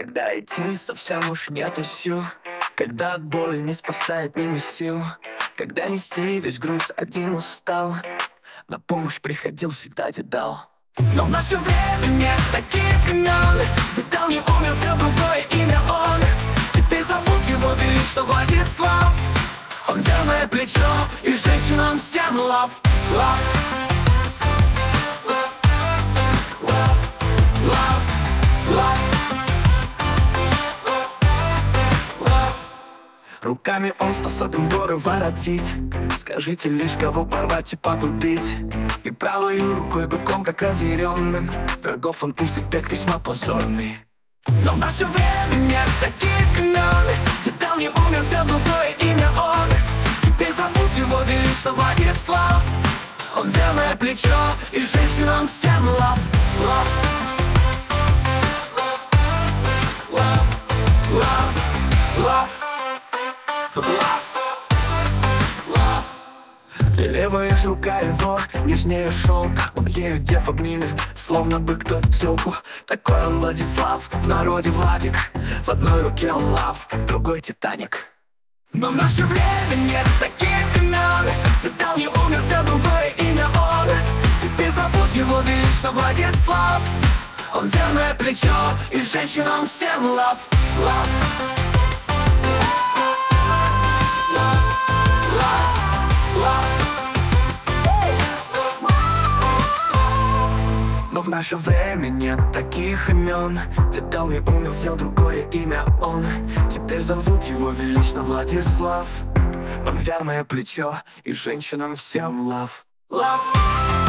Когда идти совсем уж нету сил, когда от боли не спасает ни сил, когда нести весь груз один устал, на помощь приходил, всегда тебе дал. Но в наше время нет таких имен, где дал не умер, все другое имя он. Теперь зовут его величество Владислав. Он верное плечо и женщинам всем love, love, love, love, love, love, love. Руками он способен горы воротить. Скажите лишь, кого порвать и погубить. И правой рукой быком, как озеренным, врагов он пустит бег весьма позорный. Но в наше время нет таких имен, где дал не умер, все другое имя он. Теперь зовут его величество Владислав. Он верное плечо и женщинам всем love, love, love, love, love, love. Левая рука его нежнее шелк. Он ею дев обнимет, словно бы кто тёлку. Такой он Владислав, в народе Владик. В одной руке он лав, в другой Титаник. Но в наше время нет таких имен, где дал не умер, все другое имя он. Теперь зовут его величество Владислав. Он верное плечо и женщинам всем love, love, love, love, love. Но в наше время нет таких имен, где дал и умер, взял другое имя он. Теперь зовут его велично Владислав. Он верное плечо и женщинам всем love, love.